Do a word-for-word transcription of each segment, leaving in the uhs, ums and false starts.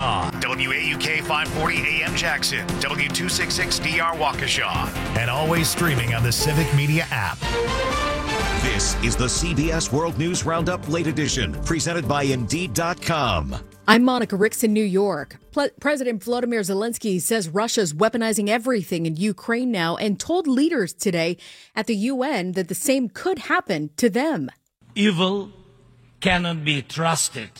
on W A U K five forty A M Jackson, W two sixty-six D R Waukesha, and always streaming on the Civic Media app. This is the C B S World News Roundup Late Edition, presented by Indeed dot com. I'm Monica Ricks in New York. Ple- President Volodymyr Zelensky says Russia's weaponizing everything in Ukraine now and told leaders today at the U N that the same could happen to them. Evil cannot be trusted.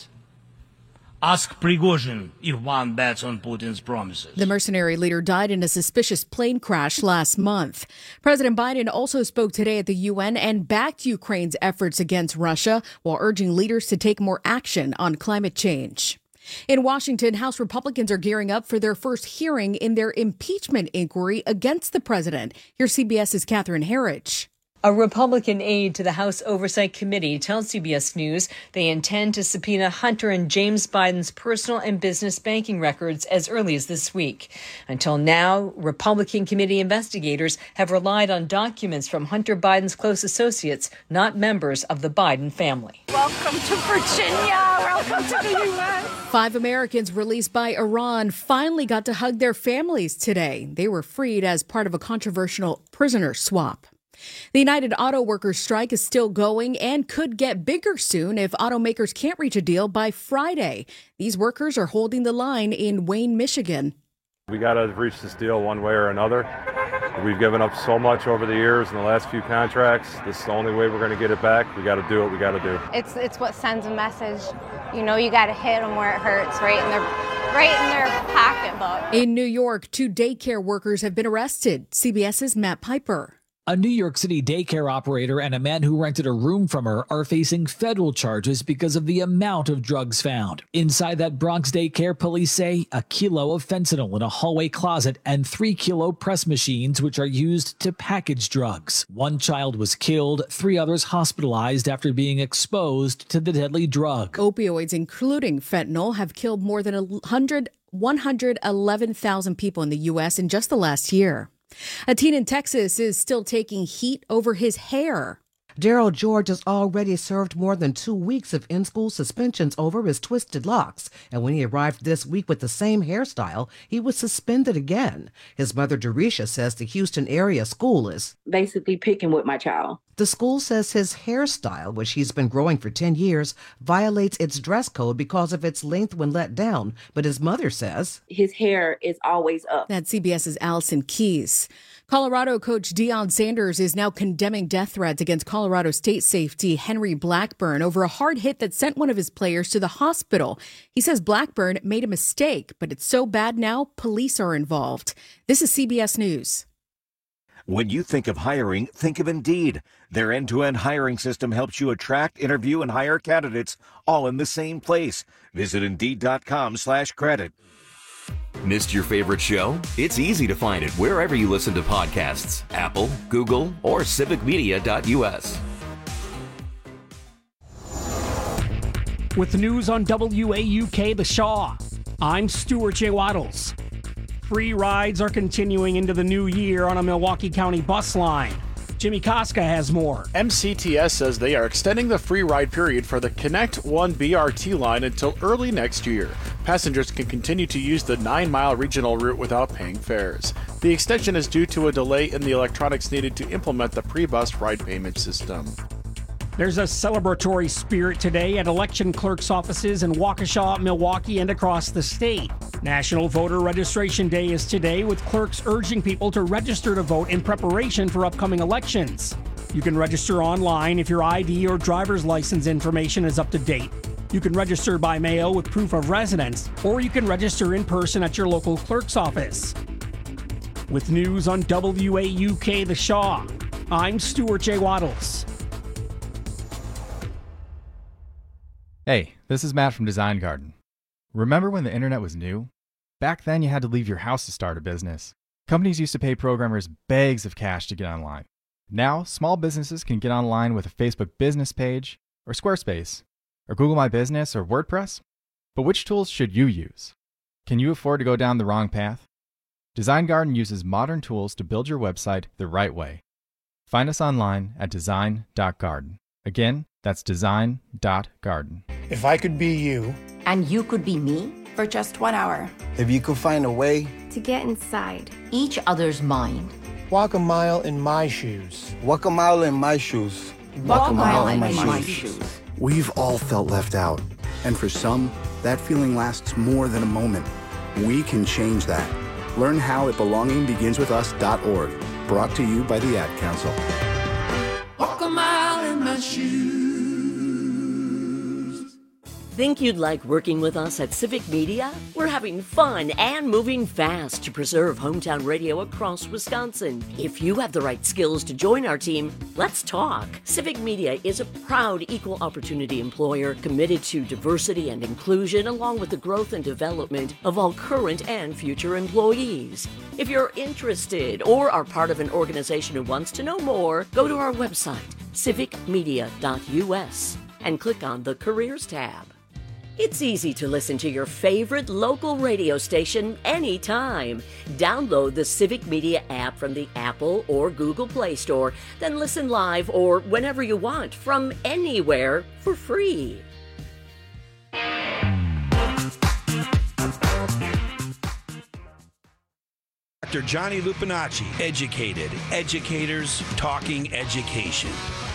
Ask Prigozhin if one bets on Putin's promises. The mercenary leader died in a suspicious plane crash last month. President Biden also spoke today at the U N and backed Ukraine's efforts against Russia while urging leaders to take more action on climate change. In Washington, House Republicans are gearing up for their first hearing in their impeachment inquiry against the president. Here's CBS's Catherine Herridge. A Republican aide to the House Oversight Committee tells C B S News they intend to subpoena Hunter and James Biden's personal and business banking records as early as this week. Until now, Republican committee investigators have relied on documents from Hunter Biden's close associates, not members of the Biden family. Welcome to Virginia. Welcome to the U S. Five Americans released by Iran finally got to hug their families today. They were freed as part of a controversial prisoner swap. The United Auto Workers strike is still going and could get bigger soon if automakers can't reach a deal by Friday. These workers are holding the line in Wayne, Michigan. We got to reach this deal one way or another. We've given up so much over the years in the last few contracts. This is the only way we're going to get it back. We got to do what we got to do. It's it's what sends a message. You know, you got to hit them where it hurts, right in their right in their pocketbook. In New York, two daycare workers have been arrested. CBS's Matt Piper. A New York City daycare operator and a man who rented a room from her are facing federal charges because of the amount of drugs found. Inside that Bronx daycare, police say a kilo of fentanyl in a hallway closet and three kilo press machines, which are used to package drugs. One child was killed, three others hospitalized after being exposed to the deadly drug. Opioids, including fentanyl, have killed more than one hundred eleven thousand people in the U S in just the last year. A teen in Texas is still taking heat over his hair. Daryl George has already served more than two weeks of in-school suspensions over his twisted locks. And when he arrived this week with the same hairstyle, he was suspended again. His mother, Dorisha, says the Houston area school is basically picking with my child. The school says his hairstyle, which he's been growing for ten years, violates its dress code because of its length when let down. But his mother says his hair is always up. That's C B S's Allison Keyes. Colorado coach Deion Sanders is now condemning death threats against Colorado State safety Henry Blackburn over a hard hit that sent one of his players to the hospital. He says Blackburn made a mistake, but it's so bad now, police are involved. This is C B S News. When you think of hiring, think of Indeed. Their end-to-end hiring system helps you attract, interview, and hire candidates all in the same place. Visit Indeed.com slash credit. Missed your favorite show? It's easy to find it wherever you listen to podcasts. Apple, Google, or civic media dot U S. With news on W A U K The Shaw, I'm Stuart J. Waddles. Free rides are continuing into the new year on a Milwaukee County bus line. Jimmy Koska has more. M C T S says they are extending the free ride period for the Connect One B R T line until early next year. Passengers can continue to use the nine-mile regional route without paying fares. The extension is due to a delay in the electronics needed to implement the pre-bus ride payment system. There's a celebratory spirit today at election clerks' offices in Waukesha, Milwaukee, and across the state. National Voter Registration Day is today, with clerks urging people to register to vote in preparation for upcoming elections. You can register online if your I D or driver's license information is up to date. You can register by mail with proof of residence, or you can register in person at your local clerk's office. With news on W A U K The Shaw, I'm Stuart J. Waddles. Hey, this is Matt from Design Garden. Remember when the internet was new? Back then you had to leave your house to start a business. Companies used to pay programmers bags of cash to get online. Now, small businesses can get online with a Facebook business page, or Squarespace, or Google My Business, or WordPress. But which tools should you use? Can you afford to go down the wrong path? Design Garden uses modern tools to build your website the right way. Find us online at design dot garden. Again, that's design dot garden. If I could be you, and you could be me, for just one hour. If you could find a way To get inside each other's mind. Walk a mile in my shoes. Walk a mile in my shoes. Walk a mile in my shoes. We've all felt left out. And for some, that feeling lasts more than a moment. We can change that. Learn how at belonging begins with us dot org. Brought to you by the Ad Council. Walk a mile in my shoes. Think you'd like working with us at Civic Media? We're having fun and moving fast to preserve hometown radio across Wisconsin. If you have the right skills to join our team, let's talk. Civic Media is a proud equal opportunity employer committed to diversity and inclusion, along with the growth and development of all current and future employees. If you're interested or are part of an organization who wants to know more, go to our website, civic media dot u s, and click on the Careers tab. It's easy to listen to your favorite local radio station anytime. Download the Civic Media app from the Apple or Google Play Store, then listen live or whenever you want from anywhere for free. Doctor Johnny Lupinacci, educated, educators talking education.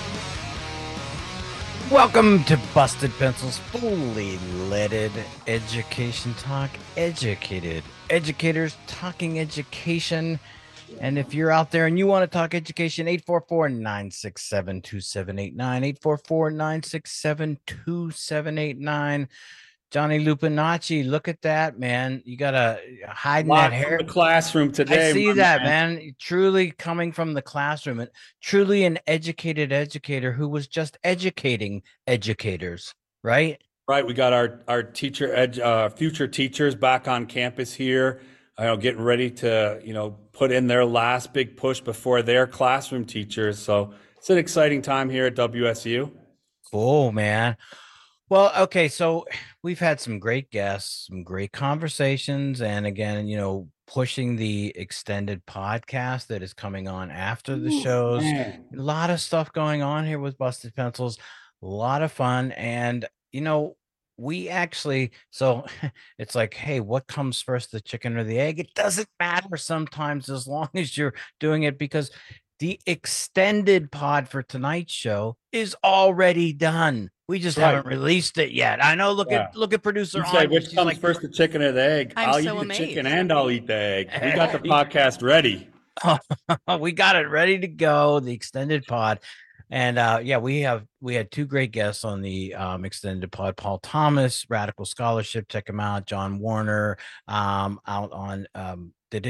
Welcome to Busted Pencils, fully leaded education talk, educated educators talking education. And if you're out there and you want to talk education, eight four four, nine six seven, two seven eight nine, eight four four, nine six seven, two seven eight nine. Johnny Lupinacci, look at that, man. You got to hide in that hair. The classroom today. I see that, man. man. Truly coming from the classroom, and truly an educated educator who was just educating educators, right? Right. We got our our teacher, ed, uh, future teachers back on campus here, you know, getting ready to, you know, put in their last big push before their classroom teachers. So it's an exciting time here at W S U. Cool, man. Well, okay, so we've had some great guests, some great conversations, and again, you know, pushing the extended podcast that is coming on after the shows. Man. A lot of stuff going on here with Busted Pencils, a lot of fun, and you know, we actually, so it's like, hey, what comes first, the chicken or the egg? It doesn't matter sometimes as long as you're doing it, because the extended pod for tonight's show is already done. We just right. haven't released it yet. I know. Look yeah. at look at producer. You say, which comes like, first, the chicken or the egg? I'm I'll so eat amazed. the chicken and I'll eat the egg. We got the podcast ready. We got it ready to go. The extended pod, and uh, yeah, we have we had two great guests on the um, extended pod. Paul Thomas, Radical Scholarship. Check him out. John Warner, um, out on. Um,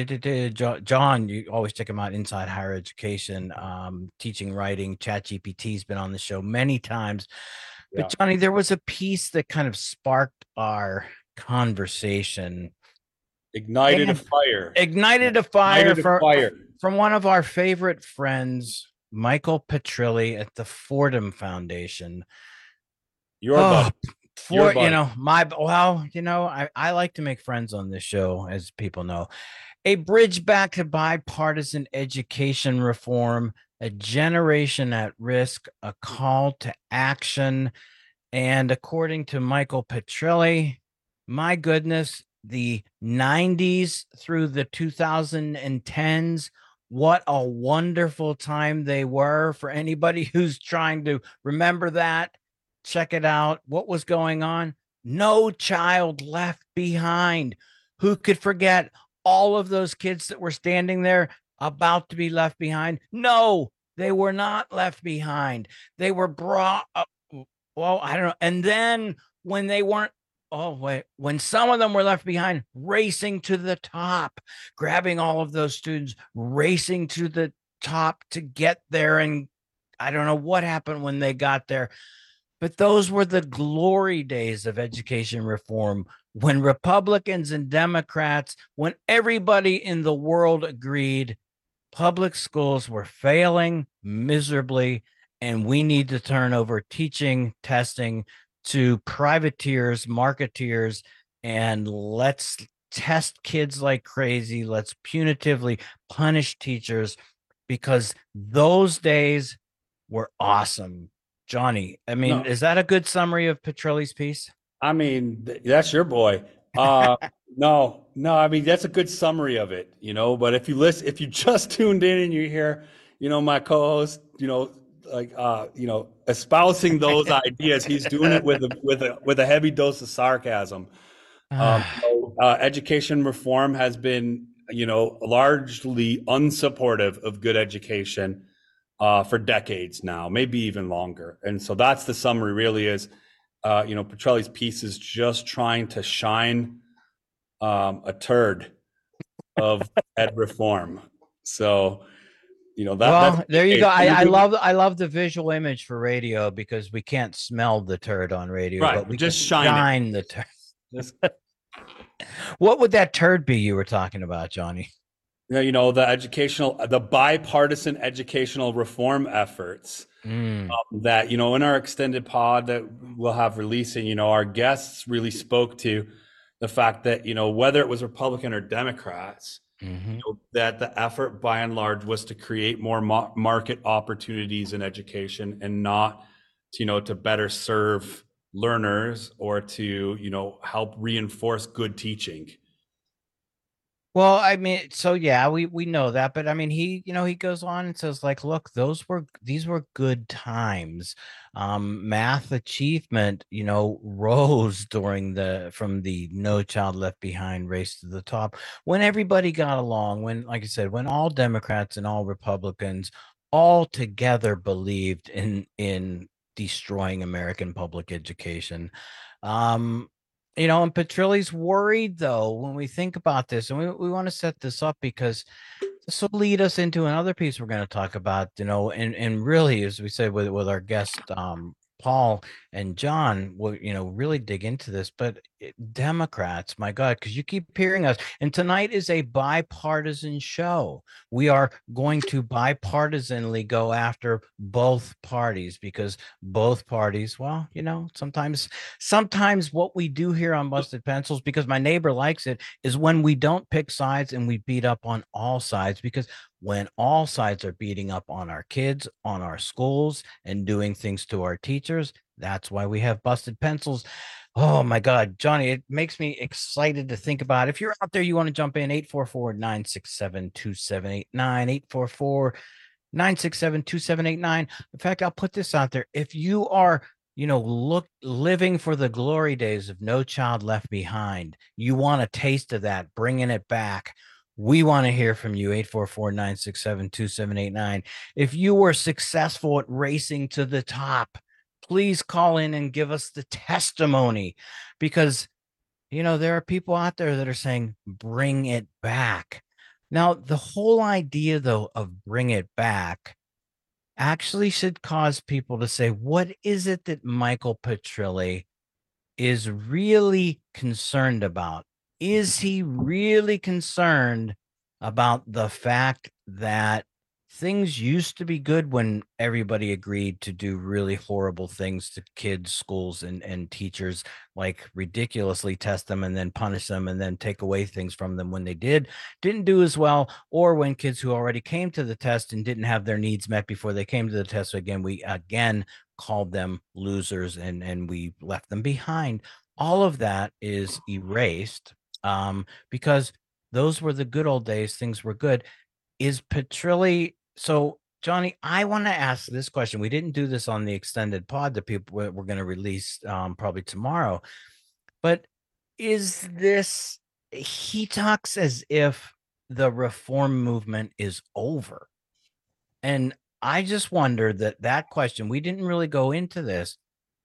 John, you always check him out. Inside Higher Education, um, teaching, writing. ChatGPT's been on the show many times. But yeah. Johnny, there was a piece that kind of sparked our conversation. Ignited a fire. Ignited a fire, Ignited a for, fire from one of our favorite friends, Michael Petrilli at the Fordham Foundation. Your oh, buddy. For Your buddy. you know, my well, you know, I, I like to make friends on this show, as people know. A bridge back to bipartisan education reform. A generation at risk, a call to action. And according to Michael Petrilli, my goodness, the nineties through the two thousand tens, what a wonderful time they were. For anybody who's trying to remember that, check it out. What was going on? No child left behind. Who could forget all of those kids that were standing there about to be left behind? No, they were not left behind. They were brought up. Well, I don't know. And then when they weren't, oh, wait, when some of them were left behind, racing to the top, grabbing all of those students, racing to the top to get there. And I don't know what happened when they got there. But those were the glory days of education reform, when Republicans and Democrats, when everybody in the world agreed public schools were failing miserably, and we need to turn over teaching, testing to privateers, marketeers, and let's test kids like crazy. Let's punitively punish teachers, because those days were awesome. Johnny, I mean, no. Is that a good summary of Petrilli's piece? I mean, that's your boy. Uh, no, no. I mean, that's a good summary of it, you know. But if you listen, if you just tuned in and you hear, you know, my co-host, you know, like, uh, you know, espousing those ideas, he's doing it with a with a with a heavy dose of sarcasm. Um, so, uh, education reform has been, you know, largely unsupportive of good education uh, for decades now, maybe even longer. And so that's the summary. Really, is. Uh, you know, Petrelli's piece is just trying to shine um, a turd of ed reform. So, you know, that. Well, that's there you go. I, I love I love the visual image for radio because we can't smell the turd on radio, right, but we just can shine, shine the turd. Just, what would that turd be you were talking about, Johnny? you know, the educational, the bipartisan educational reform efforts. Mm. Um, that, you know, in our extended pod that we'll have releasing, you know, our guests really spoke to the fact that, you know, whether it was Republican or Democrats, mm-hmm. you know, that the effort by and large was to create more ma- market opportunities in education and not, to, you know, to better serve learners or to, you know, help reinforce good teaching. Well, I mean, so yeah, we we know that, but I mean, he, you know, he goes on and says, like, look, those were these were good times. Um, math achievement, you know, rose during the from the No Child Left Behind race to the top when everybody got along. When, like I said, when all Democrats and all Republicans all together believed in in destroying American public education. Um, You know, and Petrelli's worried, though, when we think about this, and we, we want to set this up because this will lead us into another piece we're going to talk about, you know, and, and really, as we said with, with our guest, um, Paul and John, will, you know, really dig into this. But Democrats, my God, because you keep hearing us. And tonight is a bipartisan show. We are going to bipartisanly go after both parties because both parties, well, you know, sometimes, sometimes what we do here on Busted Pencils, because my neighbor likes it, is when we don't pick sides and we beat up on all sides, because when all sides are beating up on our kids, on our schools, and doing things to our teachers, that's why we have Busted Pencils. Oh my God, Johnny, it makes me excited to think about it. If you're out there, you want to jump in, eight four four, nine six seven, two seven eight nine, eight four four, nine six seven, two seven eight nine. In fact, I'll put this out there. If you are, you know, look, living for the glory days of No Child Left Behind, you want a taste of that, bringing it back, we want to hear from you, eight four four, nine six seven, two seven eight nine. If you were successful at racing to the top, please call in and give us the testimony, because, you know, there are people out there that are saying, bring it back. Now, the whole idea, though, of bring it back actually should cause people to say, what is it that Michael Petrilli is really concerned about? Is he really concerned about the fact that things used to be good when everybody agreed to do really horrible things to kids, schools, and, and teachers, like ridiculously test them and then punish them and then take away things from them when they did, didn't do as well, or when kids who already came to the test and didn't have their needs met before they came to the test. So again, we again called them losers and, and we left them behind. All of that is erased um, because those were the good old days. Things were good. Is Petrilli... So, Johnny, I want to ask this question. We didn't do this on the extended pod that people we're going to release um, probably tomorrow. But is this, he talks as if the reform movement is over. And I just wonder that that question, we didn't really go into this.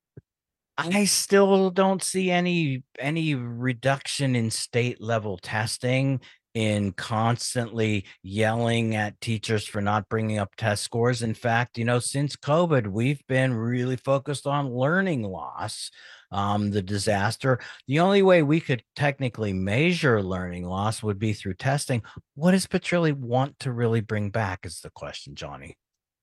I still don't see any any reduction in state level testing, in constantly yelling at teachers for not bringing up test scores. In fact, you know, since COVID, we've been really focused on learning loss, um, the disaster. The only way we could technically measure learning loss would be through testing. What does Petrilli want to really bring back is the question, Johnny.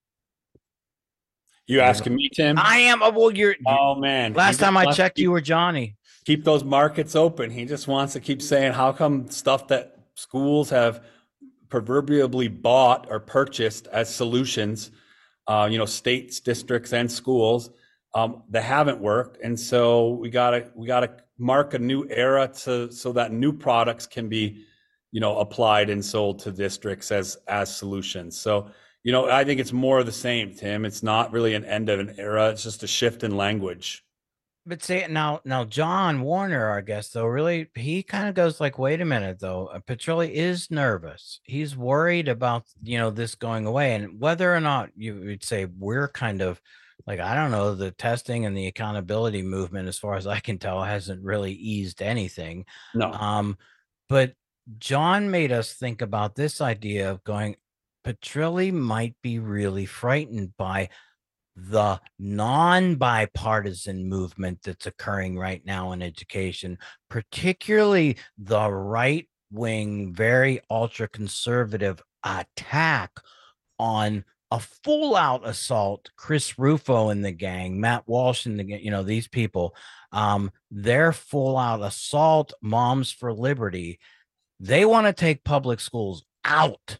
You asking me, Tim? I am. Oh, well, you're, you're oh man. Last time I checked, keep, you were Johnny. Keep those markets open. He just wants to keep saying, how come stuff that schools have proverbially bought or purchased as solutions, uh, you know, states, districts, and schools, um, that haven't worked, and so we gotta we gotta mark a new era to so that new products can be, you know, applied and sold to districts as as solutions. So, you know, I think it's more of the same, Tim. It's not really an end of an era. It's just a shift in language. But say it now, now John Warner, our guest, though, really, he kind of goes like, wait a minute, though. Uh, Petrilli is nervous. He's worried about, you know, this going away. And whether or not you would say we're kind of like, I don't know, the testing and the accountability movement, as far as I can tell, hasn't really eased anything. No. Um, but John made us think about this idea of going, Petrilli might be really frightened by the non-bipartisan movement that's occurring right now in education, particularly the right-wing, very ultra-conservative attack on a full-out assault. Chris Rufo and the gang, Matt Walsh and the gang, you know, these people, um, their full-out assault, Moms for Liberty, they want to take public schools out.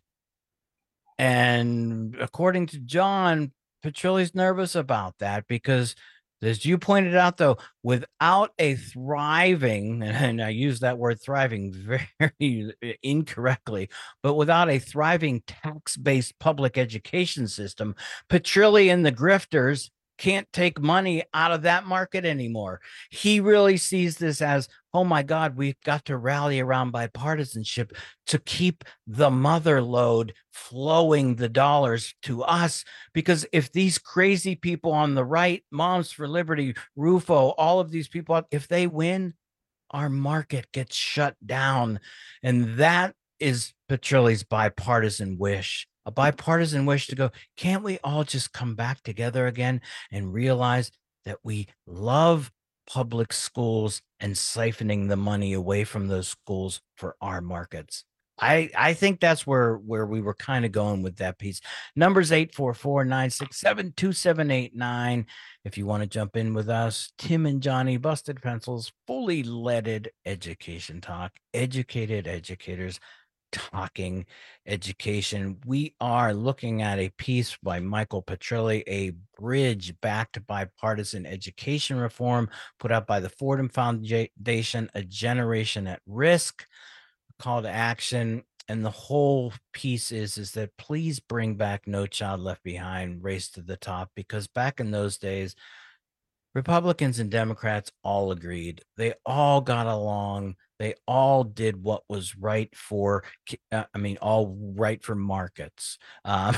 And according to John, Petrilli's nervous about that because, as you pointed out, though, without a thriving, and I use that word thriving very incorrectly, but without a thriving tax-based public education system, Petrilli and the grifters can't take money out of that market anymore. He really sees this as, oh my God, we've got to rally around bipartisanship to keep the mother load flowing the dollars to us. Because if these crazy people on the right, Moms for Liberty, Rufo, all of these people, if they win, our market gets shut down. And that is Petrilli's bipartisan wish. A bipartisan wish to go, can't we all just come back together again and realize that we love public schools and siphoning the money away from those schools for our markets? I, I think that's where, where we were kind of going with that piece. Numbers eight four four, nine six seven, two seven eight nine. If you want to jump in with us, Tim and Johnny, Busted Pencils, fully leaded education talk, educated educators talking education. We are looking at a piece by Michael Petrilli, A Bridge Back to Bipartisan Education Reform, put out by the Fordham Foundation, A Generation at Risk, call to action. And the whole piece is, is that please bring back No Child Left Behind, Race to the Top, because back in those days, Republicans and Democrats all agreed. They all got along. They all did what was right for, uh, I mean, all right for markets. Um,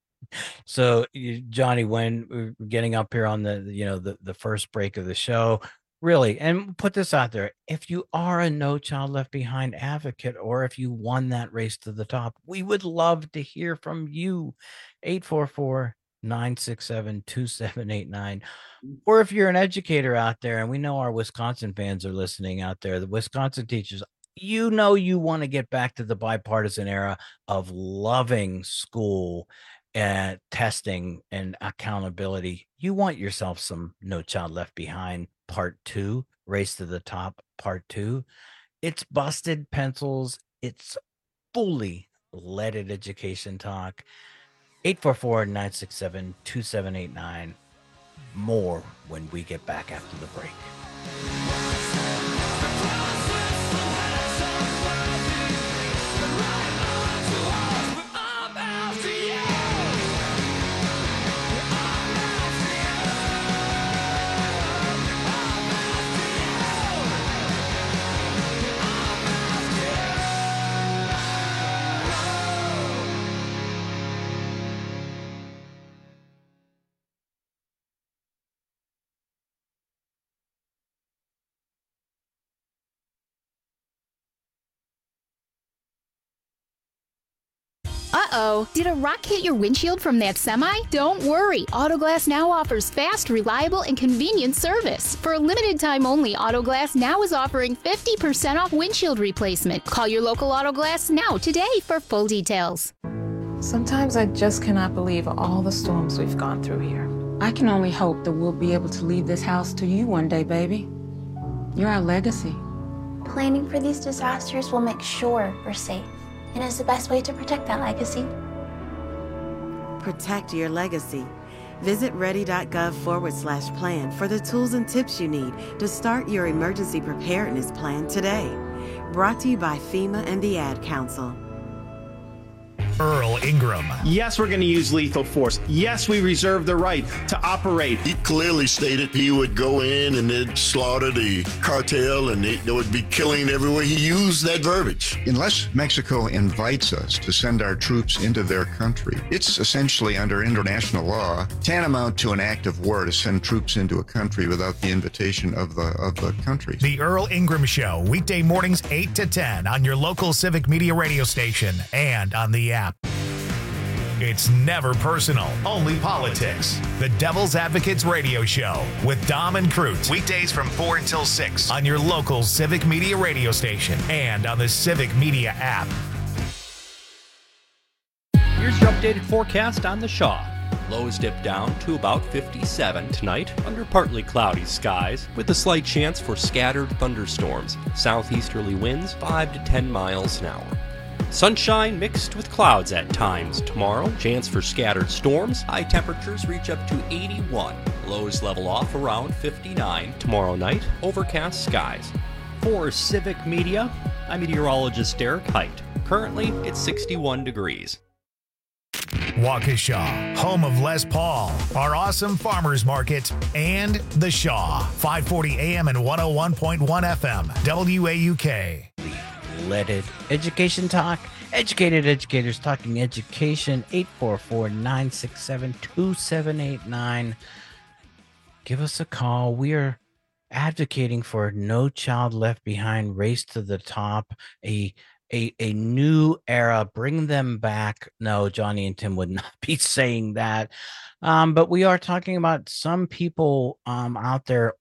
so, Johnny, when we're getting up here on the, you know, the, the first break of the show, really, and put this out there, if you are a No Child Left Behind advocate, or if you won that race to the top, we would love to hear from you. eight four four, nine six seven, two seven eight nine. Or if you're an educator out there, and we know our Wisconsin fans are listening out there, the Wisconsin teachers, you know, you want to get back to the bipartisan era of loving school and testing and accountability. You want yourself some No Child Left Behind part two, Race to the Top part two. It's Busted Pencils. It's fully leaded education talk. eight four four, nine six seven, two seven eight nine. More when we get back after the break. Uh-oh, did a rock hit your windshield from that semi? Don't worry, Autoglass Now offers fast, reliable, and convenient service. For a limited time only, Autoglass Now is offering fifty percent off windshield replacement. Call your local Autoglass Now today for full details. Sometimes I just cannot believe all the storms we've gone through here. I can only hope that we'll be able to leave this house to you one day, baby. You're our legacy. Planning for these disasters will make sure we're safe, and is the best way to protect that legacy. Protect your legacy. Visit ready.gov forward slash plan for the tools and tips you need to start your emergency preparedness plan today. Brought to you by FEMA and the Ad Council. Earl Ingram. Yes, we're going to use lethal force. Yes, we reserve the right to operate. He clearly stated he would go in and they'd slaughter the cartel and they, they would be killing everywhere. He used that verbiage. Unless Mexico invites us to send our troops into their country, it's essentially under international law tantamount to an act of war to send troops into a country without the invitation of the of the country. The Earl Ingram Show, weekday mornings eight to ten on your local Civic Media radio station and on the app. It's never personal, only politics. The Devil's Advocates Radio Show with Dom and Cruz. Weekdays from four until six on your local Civic Media radio station and on the Civic Media app. Here's your updated forecast on the Shaw. Lows dip down to about fifty-seven tonight under partly cloudy skies with a slight chance for scattered thunderstorms. Southeasterly winds five to ten miles an hour. Sunshine mixed with clouds at times tomorrow. Chance for scattered storms. High temperatures reach up to eighty-one. Lows level off around fifty-nine. Tomorrow night, overcast skies. For Civic Media, I'm meteorologist Derek Height. Currently, it's sixty-one degrees. Waukesha, home of Les Paul, our awesome farmers market, and the Shaw. five forty A M and one oh one point one F M, W A U K. Leaded Education Talk. Educated educators talking education. eight four four, nine six seven, two seven eight nine. Give us a call. We are advocating for No Child Left Behind, Race to the Top, a a a new era. Bring them back. No, Johnny and Tim would not be saying that. Um, but we are talking about some people um, out there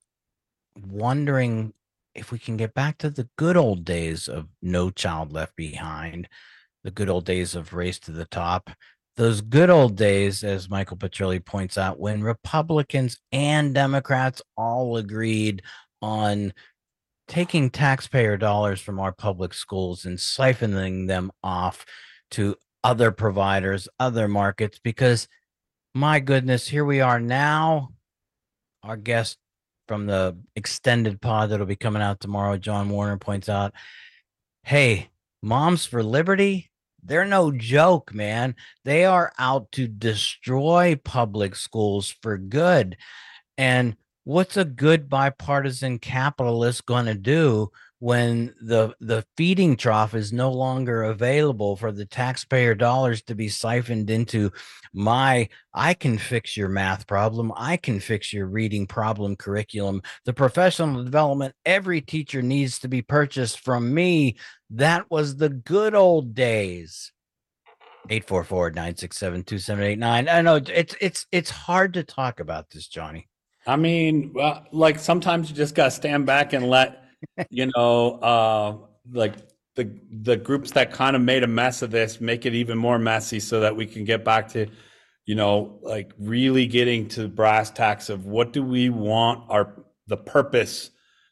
wondering if we can get back to the good old days of No Child Left Behind, the good old days of Race to the Top, those good old days, as Michael Petrilli points out, when Republicans and Democrats all agreed on taking taxpayer dollars from our public schools and siphoning them off to other providers, other markets, because my goodness, here we are now. Our guest from the extended pod that'll be coming out tomorrow, John Warner, points out, hey, Moms for Liberty, they're no joke, man. They are out to destroy public schools for good. And what's a good bipartisan capitalist going to do when the the feeding trough is no longer available for the taxpayer dollars to be siphoned into my, I can fix your math problem, I can fix your reading problem curriculum, the professional development every teacher needs to be purchased from me. That was the good old days. eight four four, nine six seven, two seven eight nine. I know it's it's it's hard to talk about this, Johnny. I mean, well, like sometimes you just got to stand back and let, you know, uh, like the the groups that kind of made a mess of this make it even more messy so that we can get back to, you know, like really getting to brass tacks of what do we want our the purpose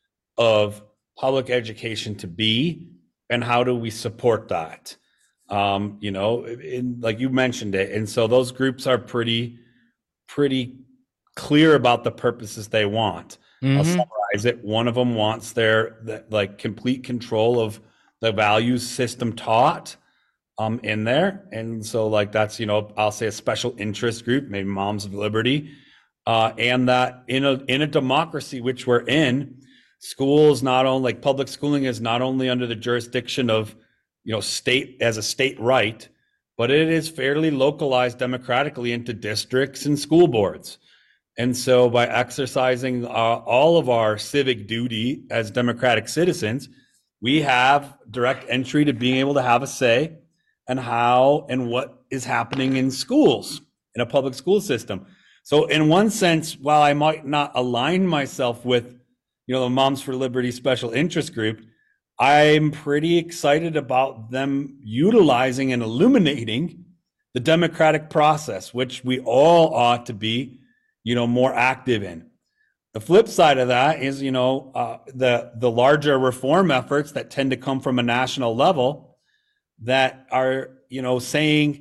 of public education to be and how do we support that? Um, you know, in, like you mentioned it. And so those groups are pretty, pretty clear about the purposes they want. Mm-hmm. I'll summarize it. One of them wants their the, like complete control of the values system taught um, in there. And so like that's, you know, I'll say a special interest group, maybe Moms of Liberty. Uh, and that in a in a democracy, which we're in, schools not only like public schooling is not only under the jurisdiction of, you know, state as a state right, but it is fairly localized democratically into districts and school boards. And so by exercising uh, all of our civic duty as democratic citizens, we have direct entry to being able to have a say in how and what is happening in schools, in a public school system. So in one sense, while I might not align myself with, you know, the Moms for Liberty special interest group, I'm pretty excited about them utilizing and illuminating the democratic process, which we all ought to be, you know, more active in. The flip side of that is, you know, uh, the the larger reform efforts that tend to come from a national level that are, you know, saying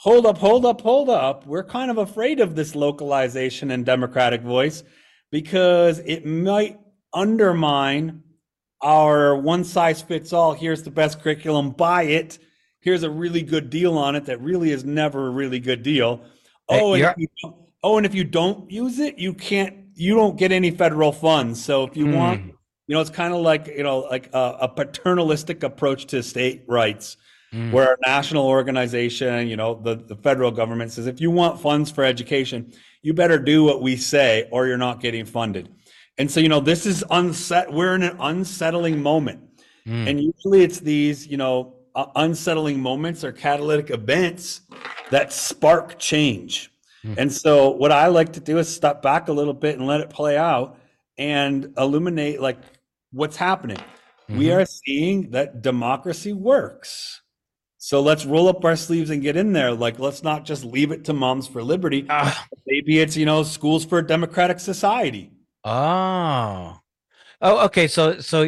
hold up, hold up, hold up. We're kind of afraid of this localization and democratic voice because it might undermine our one size fits all. Here's the best curriculum, buy it. Here's a really good deal on it that really is never a really good deal. Oh, and if you don't, oh, and if you don't use it, you can't, you don't get any federal funds. So if you mm. want, you know, it's kind of like, you know, like a, a paternalistic approach to state rights, mm. where a national organization, you know, the, the federal government says, if you want funds for education, you better do what we say or you're not getting funded. And so, you know, this is unset. We're in an unsettling moment. Mm. And usually it's these, you know, uh, unsettling moments or catalytic events that spark change. Mm. And so what I like to do is step back a little bit and let it play out and illuminate like what's happening. Mm-hmm. We are seeing that democracy works. So let's roll up our sleeves and get in there. Like, let's not just leave it to Moms for Liberty. Uh, Maybe it's, you know, Schools for a Democratic Society. Oh, oh, okay. So, so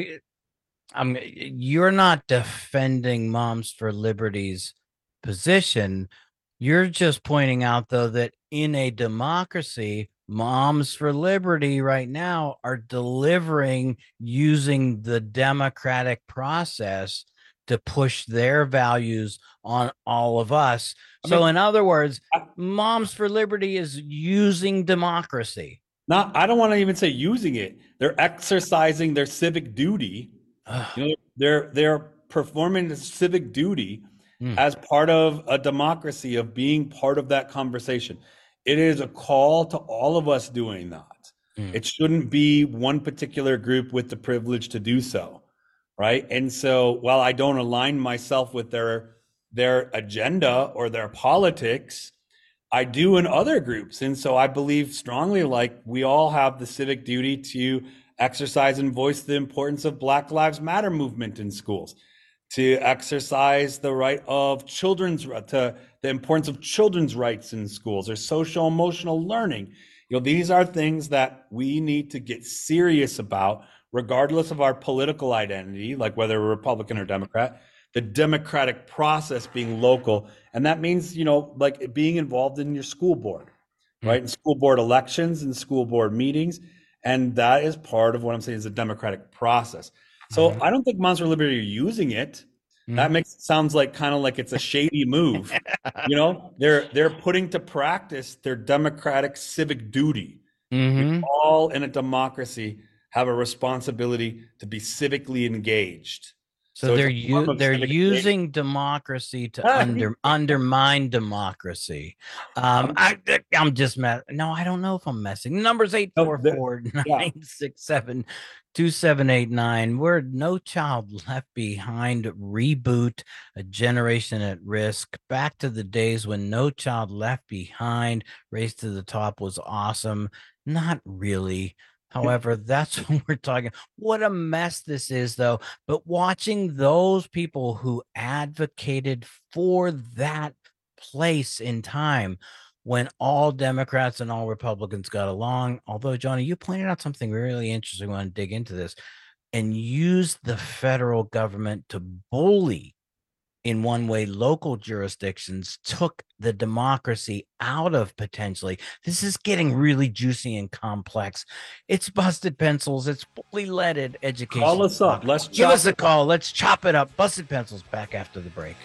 um, you're not defending Moms for Liberty's position. You're just pointing out, though, that in a democracy, Moms for Liberty right now are delivering using the democratic process to push their values on all of us. I so mean, in other words, Moms for Liberty is using democracy. Not, I don't want to even say using it. They're exercising their civic duty. You know, they're they're performing the civic duty mm. as part of a democracy, of being part of that conversation. It is a call to all of us doing that. Mm. It shouldn't be one particular group with the privilege to do so, right? And so while I don't align myself with their their agenda or their politics, I do in other groups. And so I believe strongly, like, we all have the civic duty to exercise and voice the importance of Black Lives Matter movement in schools, to exercise the right of children's, to the importance of children's rights in schools, or social emotional learning. You know, these are things that we need to get serious about, regardless of our political identity, like whether we're Republican or Democrat. The democratic process being local. And that means, you know, like being involved in your school board, right? Mm-hmm. In school board elections and school board meetings. And that is part of what I'm saying is a democratic process. So mm-hmm. I don't think Moms for Liberty are using it. Mm-hmm. That makes it sounds like kind of like it's a shady move. You know, they're they're putting to practice their democratic civic duty. Mm-hmm. We all in a democracy have a responsibility to be civically engaged. So, so they're u- they're using democracy to under undermine democracy. Um, I I'm just mess- no, I don't know if I'm messing. Numbers eight four four nine six seven two seven eight nine. We're No Child Left Behind reboot, a generation at risk. Back to the days when No Child Left Behind, Race to the Top was awesome. Not really. However, that's what we're talking. What a mess this is, though. But watching those people who advocated for that place in time when all Democrats and all Republicans got along, although, Johnny, you pointed out something really interesting. I want to dig into this, and use the federal government to bully, in one way, local jurisdictions, took the democracy out of potentially. This is getting really juicy and complex. It's Busted Pencils. It's fully leaded education. Call us up. Let's give chop us a call. Let's chop it up. Busted Pencils back after the break.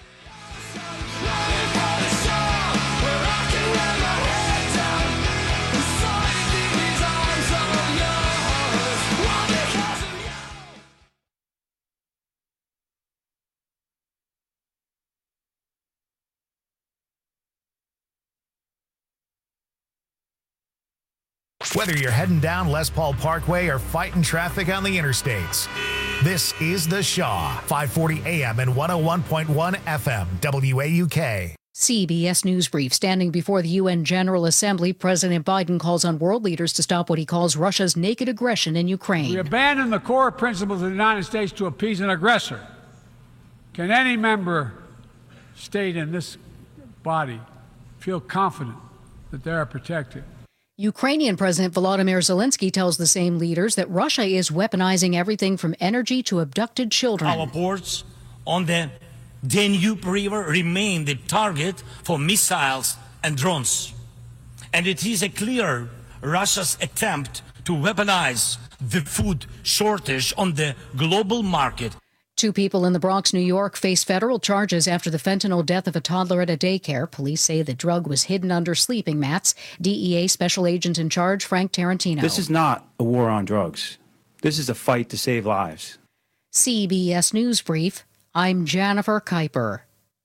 Whether you're heading down Les Paul Parkway or fighting traffic on the interstates, this is The Shaw, five forty A M and one oh one point one F M, W A U K. C B S News Brief. Standing before the U N General Assembly, President Biden calls on world leaders to stop what he calls Russia's naked aggression in Ukraine. We abandon the core principles of the United States to appease an aggressor. Can any member state in this body feel confident that they are protected? Ukrainian President Volodymyr Zelensky tells the same leaders that Russia is weaponizing everything from energy to abducted children. Our ports on the Danube River remains the target for missiles and drones. And it is a clear Russia's attempt to weaponize the food shortage on the global market. Two people in the Bronx, New York, face federal charges after the fentanyl death of a toddler at a daycare. Police say the drug was hidden under sleeping mats. D E A Special Agent in Charge, Frank Tarantino. This is not a war on drugs. This is a fight to save lives. C B S News Brief, I'm Jennifer Kuiper.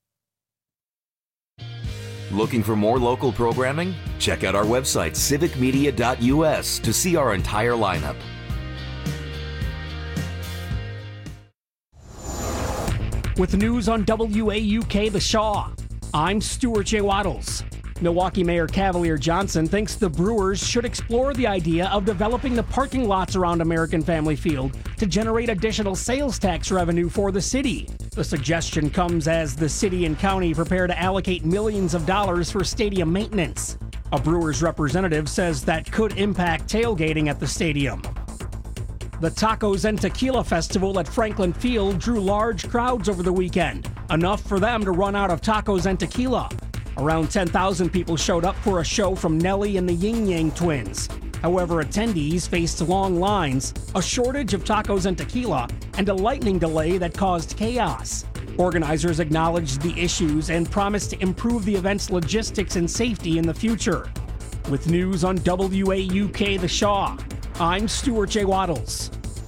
Looking for more local programming? Check out our website, civic media dot U S, to see our entire lineup. With news on W A U K The Shaw, I'm Stuart J. Waddles. Milwaukee Mayor Cavalier Johnson thinks the Brewers should explore the idea of developing the parking lots around American Family Field to generate additional sales tax revenue for the city. The suggestion comes as the city and county prepare to allocate millions of dollars for stadium maintenance. A Brewers representative says that could impact tailgating at the stadium. The Tacos and Tequila Festival at Franklin Field drew large crowds over the weekend, enough for them to run out of tacos and tequila. Around ten thousand people showed up for a show from Nelly and the Ying Yang Twins. However, attendees faced long lines, a shortage of tacos and tequila, and a lightning delay that caused chaos. Organizers acknowledged the issues and promised to improve the event's logistics and safety in the future. With news on W A U K The Shaw, I'm Stuart J. Waddles.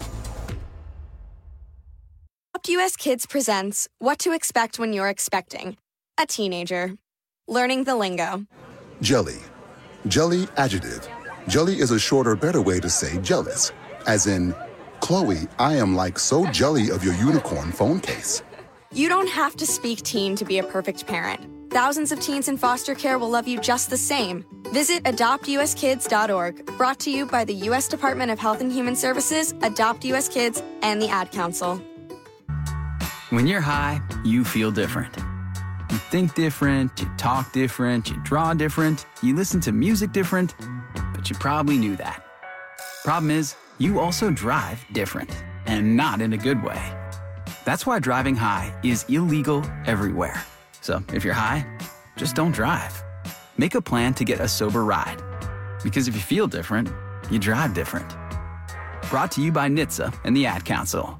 Adopt U S Kids presents What to Expect When You're Expecting a Teenager. Learning the lingo. Jelly. Jelly adjective. Jelly is a shorter, better way to say jealous. As in, Chloe, I am like so jelly of your unicorn phone case. You don't have to speak teen to be a perfect parent. Thousands of teens in foster care will love you just the same. Visit adopt U S kids dot org, brought to you by the U S Department of Health and Human Services, Adopt U S Kids, and the Ad Council. When you're high, you feel different. You think different, you talk different, you draw different, you listen to music different, but you probably knew that. Problem is, you also drive different, and not in a good way. That's why driving high is illegal everywhere. So if you're high, just don't drive. Make a plan to get a sober ride. Because if you feel different, you drive different. Brought to you by N H T S A and the Ad Council.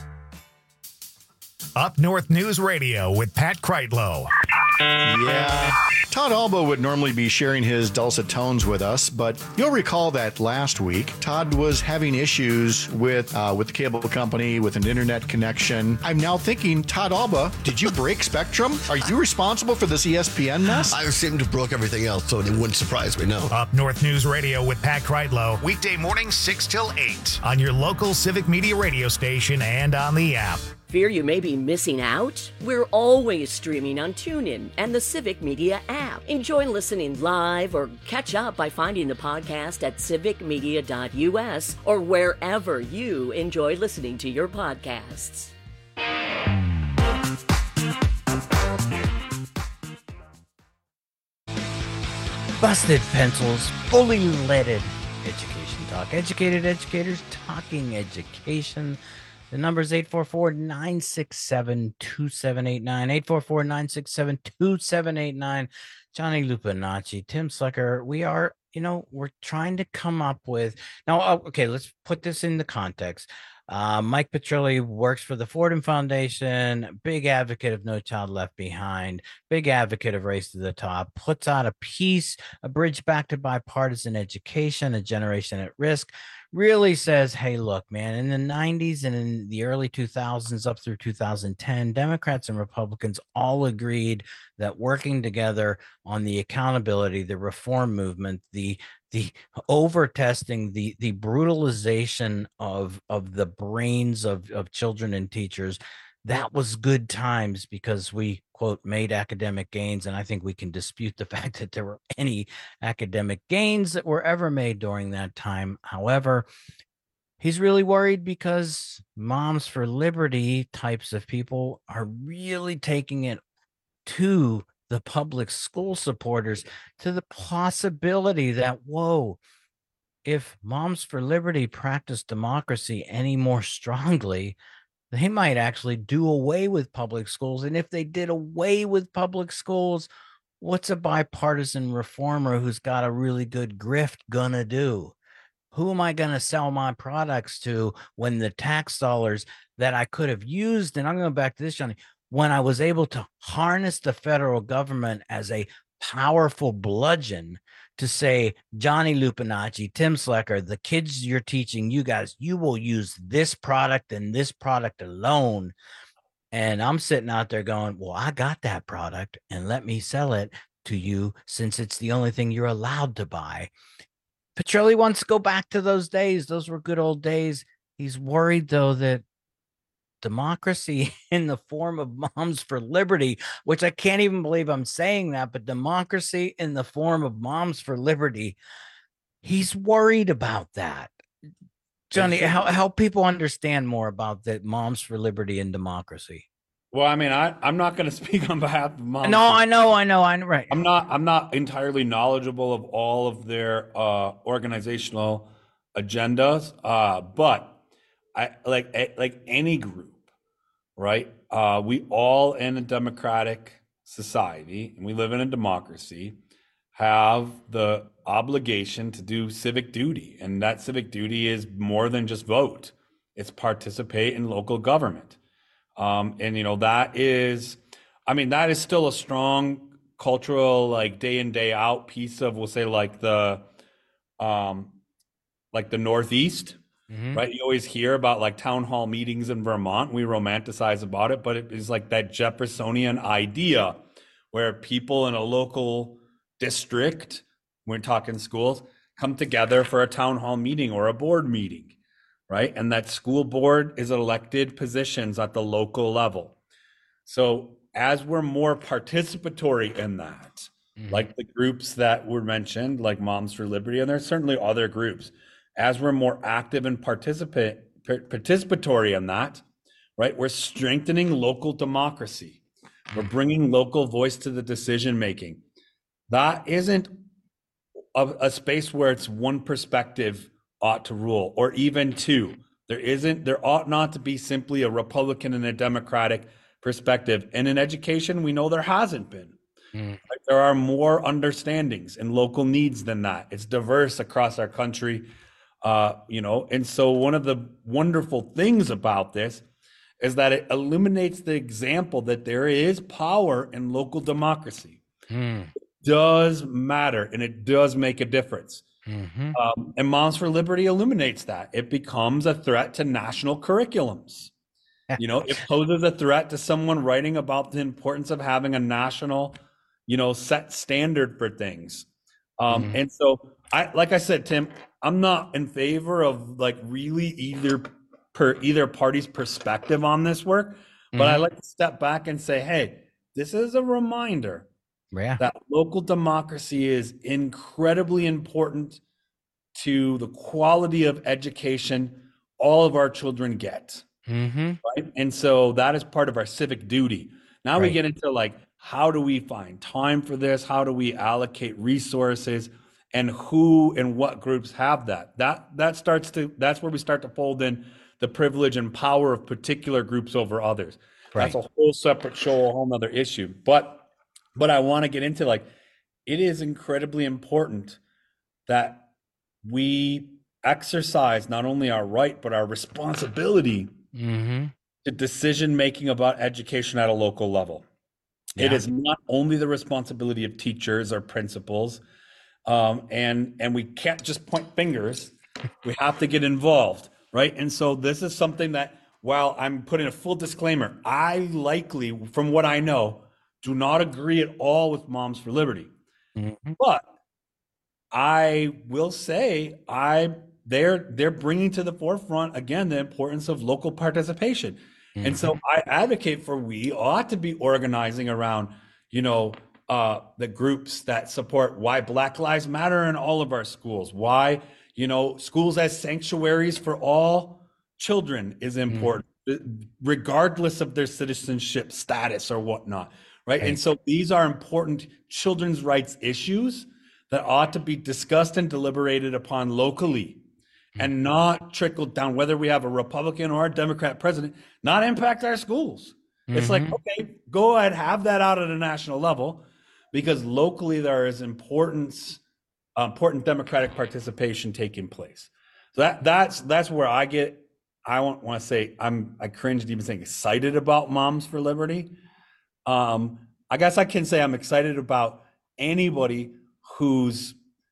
Up North News Radio with Pat Kreitlow. Yeah. Todd Alba would normally be sharing his dulcet tones with us, but you'll recall that last week, Todd was having issues with uh, with the cable company, with an internet connection. I'm now thinking, Todd Alba, did you break Spectrum? Are you responsible for this E S P N mess? I seem to have broke everything else, so it wouldn't surprise me, no. Up North News Radio with Pat Kreitlow, weekday mornings six till eight on your local Civic Media radio station and on the app. Fear you may be missing out? We're always streaming on TuneIn and the Civic Media app. Enjoy listening live or catch up by finding the podcast at civic media dot U S or wherever you enjoy listening to your podcasts. Busted pencils, fully leaded. Education talk. Educated educators talking education. The number is eight four four, nine six seven, two seven eight nine, eight four four, nine six seven, two seven eight nine. Johnny Lupinacci, Tim Slicker. We are, you know, we're trying to come up with now. Okay, let's put this in the context. Uh, Mike Petrilli works for the Fordham Foundation, big advocate of No Child Left Behind, big advocate of Race to the Top, puts out a piece, A Bridge Back to Bipartisan Education, A Generation at Risk, really says, hey, look, man, in the nineties and in the early two thousands up through two thousand ten, Democrats and Republicans all agreed that working together on the accountability, the reform movement, the the over testing, the the brutalization of of the brains of of children and teachers, that was good times because we, quote, made academic gains. And I think we can dispute the fact that there were any academic gains that were ever made during that time. However, he's really worried because Moms for Liberty types of people are really taking it to the public school supporters, to the possibility that, whoa, if Moms for Liberty practice democracy any more strongly, they might actually do away with public schools. And if they did away with public schools, what's a bipartisan reformer who's got a really good grift gonna do? Who am I going to sell my products to when the tax dollars that I could have used, and I'm going back to this, Johnny, when I was able to harness the federal government as a powerful bludgeon to say, Johnny Lupinacci, Tim Slecker, the kids you're teaching, you guys, you will use this product and this product alone. And I'm sitting out there going, well, I got that product and let me sell it to you since it's the only thing you're allowed to buy. Petrilli wants to go back to those days. Those were good old days. He's worried, though, that democracy in the form of Moms for Liberty, which I can't even believe I'm saying that, but democracy in the form of Moms for Liberty, he's worried about that. Johnny, help, help people understand more about that Moms for Liberty and democracy. Well, I mean, I, I'm not going to speak on behalf of Moms. No, I know, I know, I know, right. I'm not, I'm not entirely knowledgeable of all of their uh, organizational agendas, uh, but I like like any group, right? Uh, we all in a democratic society, and we live in a democracy, have the obligation to do civic duty, and that civic duty is more than just vote. It's participate in local government. Um, and, you know, that is, I mean, that is still a strong cultural, like day in, day out piece of, we'll say like the, um, like the Northeast, mm-hmm. right? You always hear about like town hall meetings in Vermont. We romanticize about it, but it is like that Jeffersonian idea where people in a local district, we're talking schools, come together for a town hall meeting or a board meeting. Right. And that school board is elected positions at the local level. So as we're more participatory in that, mm-hmm. like the groups that were mentioned, like Moms for Liberty, and there's certainly other groups, as we're more active and participate participatory in that, right, we're strengthening local democracy. We're bringing local voice to the decision making. That isn't a, a space where it's one perspective ought to rule, or even two. There isn't, there ought not to be simply a Republican and a Democratic perspective. And in education, we know there hasn't been. Mm. Like, there are more understandings and local needs than that. It's diverse across our country, uh, you know. And so one of the wonderful things about this is that it eliminates the example that there is power in local democracy. Mm. It does matter, and it does make a difference. Mm-hmm. Um, and Moms for Liberty illuminates that. It becomes a threat to national curriculums. You know, it poses a threat to someone writing about the importance of having a national, you know, set standard for things. Um, mm-hmm. And so, I, like I said, Tim, I'm not in favor of like really either per either party's perspective on this work, mm-hmm. but I like to step back and say, hey, this is a reminder. Yeah. That local democracy is incredibly important to the quality of education all of our children get. Mm-hmm. Right. And so that is part of our civic duty. Now right. we get into like, how do we find time for this? How do we allocate resources, and who and what groups have that? That that starts to, that's where we start to fold in the privilege and power of particular groups over others. Right. That's a whole separate show, a whole nother issue. But But I want to get into like, it is incredibly important that we exercise not only our right, but our responsibility mm-hmm. to decision making about education at a local level. Yeah. It is not only the responsibility of teachers or principals, um, and and we can't just point fingers. We have to get involved, right? And so this is something that, while I'm putting a full disclaimer, I likely, from what I know, do not agree at all with Moms for Liberty. Mm-hmm. But I will say I they're they're bringing to the forefront again the importance of local participation. Mm-hmm. And so I advocate for we ought to be organizing around, you know, uh, the groups that support why Black Lives Matter in all of our schools, why, you know, schools as sanctuaries for all children is important, mm-hmm. regardless of their citizenship status or whatnot. Right. And so these are important children's rights issues that ought to be discussed and deliberated upon locally. and not trickle down, whether we have a Republican or a Democrat president, not impact our schools. Mm-hmm. It's like, okay, go ahead, have that out at a national level, because locally there is importance, uh, important democratic participation taking place. So that that's that's where I get, I want, want to say, I'm I cringe to even saying excited about Moms for Liberty. Um, I guess I can say I'm excited about anybody whose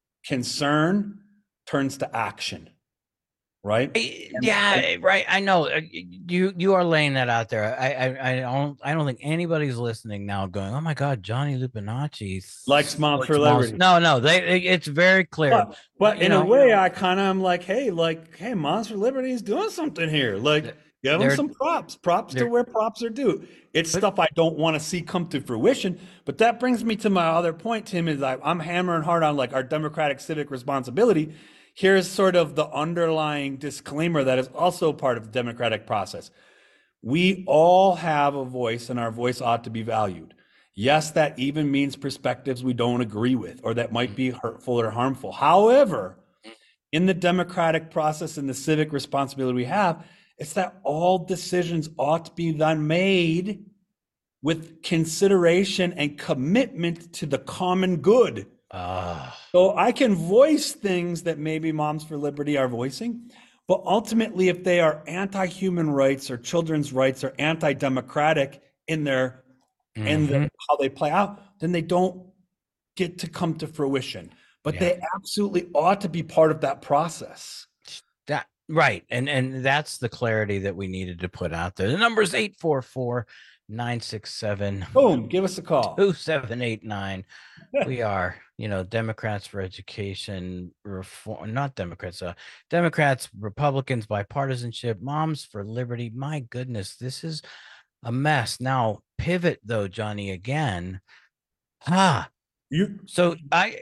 concern turns to action. Right? Yeah, right. I know you you are laying that out there. I I, I don't I don't think anybody's listening now going, oh my God, Johnny Lupinacci likes Moms for Liberty. No, no, they it's very clear. But, but in know, a way, I kind of am like, hey, like, hey, Moms for Liberty is doing something here. Like, give them some props, props to where props are due. It's but, stuff I don't want to see come to fruition. But that brings me to my other point, Tim, is I, I'm hammering hard on like our democratic civic responsibility. Here's sort of the underlying disclaimer that is also part of the democratic process. We all have a voice, and our voice ought to be valued. Yes, that even means perspectives we don't agree with or that might be hurtful or harmful. However, in the democratic process and the civic responsibility we have, it's that all decisions ought to be then made with consideration and commitment to the common good. Uh. So I can voice things that maybe Moms for Liberty are voicing, but ultimately if they are anti-human rights or children's rights or anti-democratic in their mm-hmm. in the, how they play out, then they don't get to come to fruition. But yeah. they absolutely ought to be part of that process. That right, and and that's the clarity that we needed to put out there. The number is eight four four, nine six seven. Boom, give us a call. two seven eight nine. We are, you know, Democrats for Education Reform, not Democrats, uh, Democrats, Republicans, bipartisanship, Moms for Liberty. My goodness, this is a mess. Now, pivot though, Johnny, again. Ah, you so I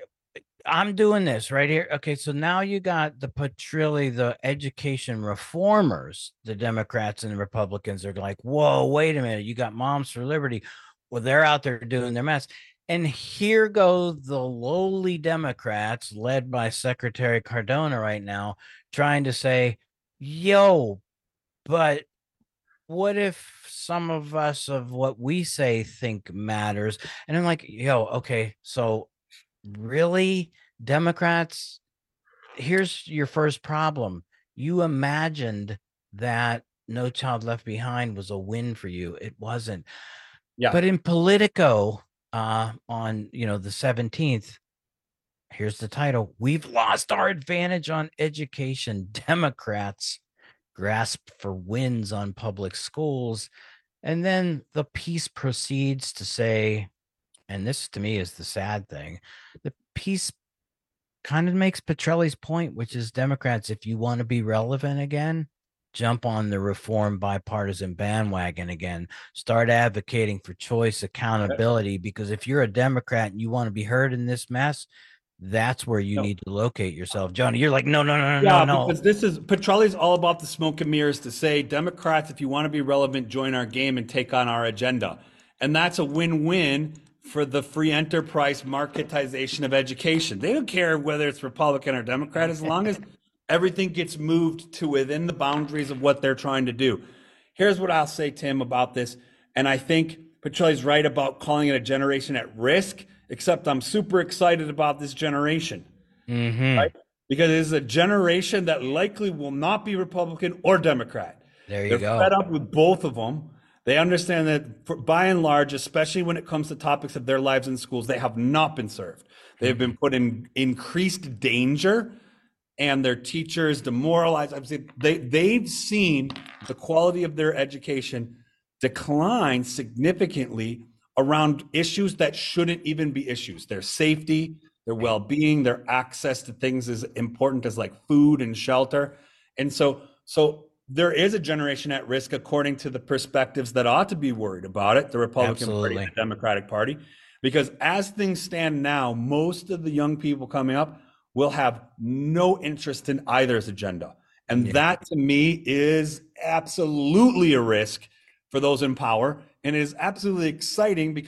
I'm doing this right here. Okay, so now you got the Petrilli, the education reformers, the Democrats and the Republicans are like, whoa, wait a minute, you got Moms for Liberty. Well, they're out there doing their mess. And here go the lowly Democrats led by Secretary Cardona right now, trying to say, yo, but what if some of us of what we say think matters? And I'm like, yo, okay, so really, Democrats, here's your first problem. You imagined that No Child Left Behind was a win for you. It wasn't. Yeah. But in Politico, uh, on, you know, the seventeenth, here's the title: We've lost our advantage on education. Democrats grasp for wins on public schools. And then the piece proceeds to say, and this to me is the sad thing, the piece kind of makes Petrilli's point, which is Democrats, if you want to be relevant again, jump on the reform bipartisan bandwagon again, start advocating for choice, accountability, because if you're a Democrat and you want to be heard in this mess, that's where you no. need to locate yourself. Johnny, you're like, no, no, no, yeah, no, no. Because this is, Petrilli's all about the smoke and mirrors to say, Democrats, if you want to be relevant, join our game and take on our agenda. And that's a win-win for the free enterprise marketization of education. They don't care whether it's Republican or Democrat, as long as everything gets moved to within the boundaries of what they're trying to do. Here's what I'll say, Tim, about this. And I think Petrilli's right about calling it a generation at risk, except I'm super excited about this generation. Mm-hmm. Right? Because it is a generation that likely will not be Republican or Democrat. There you They're go. They're fed up with both of them. They understand that, for, by and large, especially when it comes to topics of their lives in schools, they have not been served. They have been put in increased danger, and their teachers demoralized. I've seen, they, they've seen the quality of their education decline significantly around issues that shouldn't even be issues. Their safety, their well-being, their access to things as important as like food and shelter. And so, so there is a generation at risk according to the perspectives that ought to be worried about it, the Republican Absolutely. Party and the Democratic Party, because as things stand now, most of the young people coming up will have no interest in either's agenda. And yeah. that to me is absolutely a risk for those in power, and it is absolutely exciting because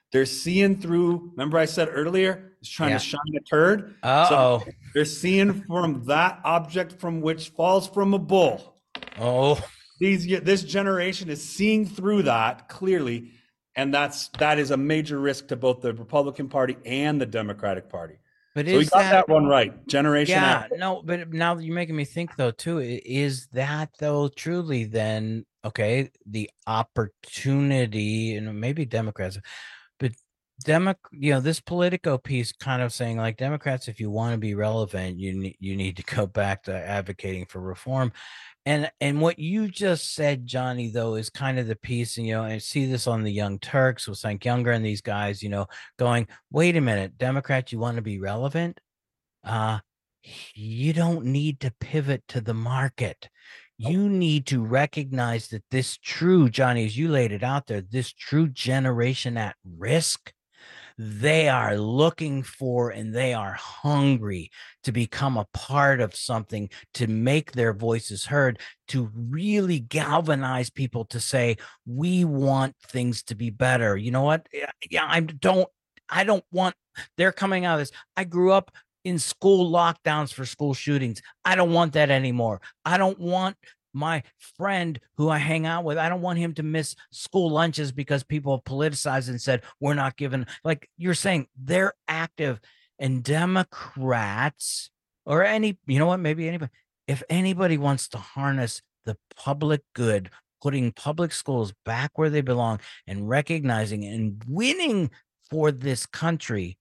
They're seeing through. Remember I said earlier, it's trying Yeah. to shine a turd. Uh-oh. So they're seeing from that object from which falls from a bull. Oh. These this generation is seeing through that clearly, and that's that is a major risk to both the Republican Party and the Democratic Party. But so we is got that, that one right? Generation yeah, X. no, but now you're making me think though too. i- Is that though truly then okay? The opportunity, and maybe Democrats, but Demo, you know, this Politico piece kind of saying like Democrats, if you want to be relevant, you need you need to go back to advocating for reform. And and what you just said, Johnny, though, is kind of the piece, and you know, I see this on the Young Turks with Cenk Younger and these guys, you know, going, wait a minute, Democrats, you want to be relevant? Uh, you don't need to pivot to the market. You need to recognize that this true, Johnny, as you laid it out there, this true generation at risk, they are looking for and they are hungry to become a part of something, to make their voices heard, to really galvanize people to say, we want things to be better. You know what? Yeah, yeah, I don't, I don't want, they're coming out of this. I grew up in school lockdowns for school shootings. I don't want that anymore. I don't want my friend who I hang out with, I don't want him to miss school lunches because people have politicized and said, we're not giving, like you're saying, they're active. And Democrats or any, you know what, maybe anybody, if anybody wants to harness the public good, putting public schools back where they belong and recognizing and winning for this country,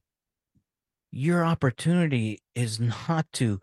your opportunity is not to